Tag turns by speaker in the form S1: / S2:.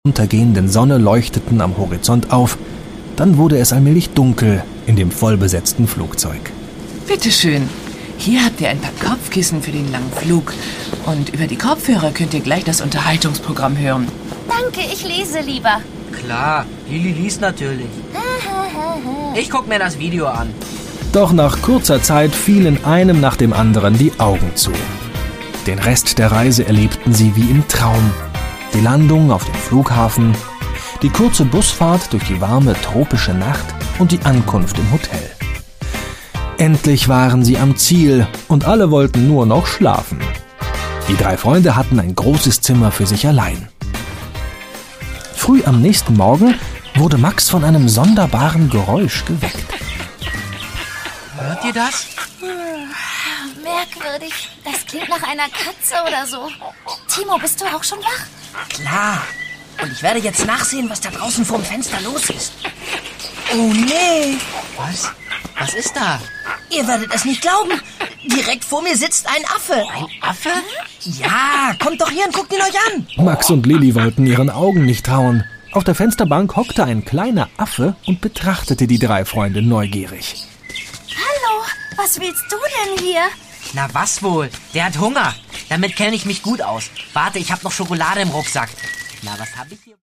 S1: untergehenden Sonne leuchteten am Horizont auf. Dann wurde es allmählich dunkel in dem vollbesetzten Flugzeug.
S2: Bitteschön. Hier habt ihr ein paar Kopfkissen für den langen Flug. Und über die Kopfhörer könnt ihr gleich das Unterhaltungsprogramm hören.
S3: Danke, ich lese lieber.
S4: Klar, Lili liest natürlich. Ich guck mir das Video an.
S1: Doch nach kurzer Zeit fielen einem nach dem anderen die Augen zu. Den Rest der Reise erlebten sie wie im Traum. Die Landung auf dem Flughafen, die kurze Busfahrt durch die warme tropische Nacht und die Ankunft im Hotel. Endlich waren sie am Ziel und alle wollten nur noch schlafen. Die 3 Freunde hatten ein großes Zimmer für sich allein. Früh am nächsten Morgen wurde Max von einem sonderbaren Geräusch geweckt.
S4: Hört ihr das?
S3: Merkwürdig. Das klingt nach einer Katze oder so. Timo, bist du auch schon wach?
S4: Klar. Und ich werde jetzt nachsehen, was da draußen vorm Fenster los ist. Oh nee. Was? Was ist da? Ihr werdet es nicht glauben. Direkt vor mir sitzt ein Affe. Ein Affe? Ja, kommt doch hier und guckt ihn euch an.
S1: Max und Lili wollten ihren Augen nicht trauen. Auf der Fensterbank hockte ein kleiner Affe und betrachtete die 3 Freunde neugierig.
S3: Hallo, was willst du denn hier?
S4: Na was wohl? Der hat Hunger. Damit kenne ich mich gut aus. Warte, ich habe noch Schokolade im Rucksack. Na, was habe ich hier?